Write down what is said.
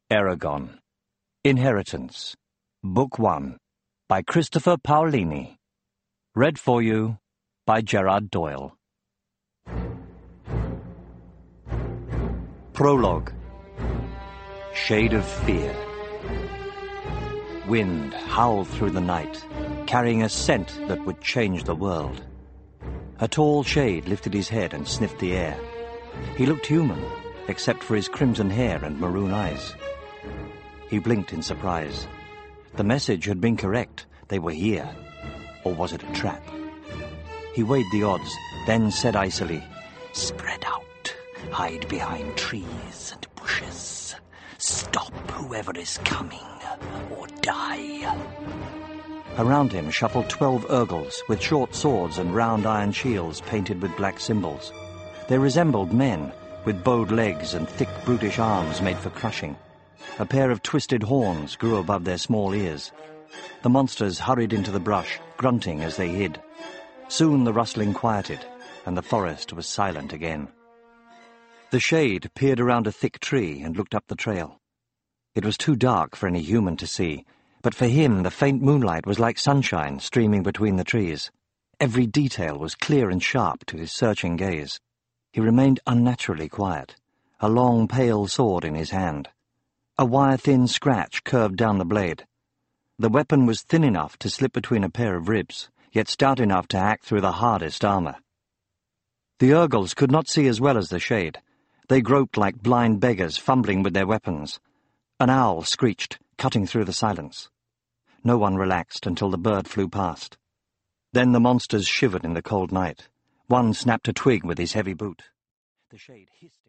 Eragon. Inheritance. Book 1. By Christopher Paolini. Read for you by Gerard Doyle. Prologue. Shade of Fear. Wind howled through the night, carrying a scent that would change the world. A tall shade lifted his head and sniffed the air. He looked human, except for his crimson hair and maroon eyes. He blinked in surprise. The message had been correct. They were here. Or was it a trap? He weighed the odds, then said icily, "Spread out. Hide behind trees and bushes. Stop whoever is coming, or die." Around him shuffled 12 Urgals with short swords and round iron shields painted with black symbols. They resembled men, with bowed legs and thick brutish arms made for crushing. A pair of twisted horns grew above their small ears. The monsters hurried into the brush, grunting as they hid. Soon the rustling quieted, and the forest was silent again. The shade peered around a thick tree and looked up the trail. It was too dark for any human to see, but for him the faint moonlight was like sunshine streaming between the trees. Every detail was clear and sharp to his searching gaze. He remained unnaturally quiet, a long pale sword in his hand. A wire-thin scratch curved down the blade. The weapon was thin enough to slip between a pair of ribs, yet stout enough to hack through the hardest armor. The Urgals could not see as well as the shade. They groped like blind beggars, fumbling with their weapons. An owl screeched, cutting through the silence. No one relaxed until the bird flew past. Then the monsters shivered in the cold night. One snapped a twig with his heavy boot. The shade hissed.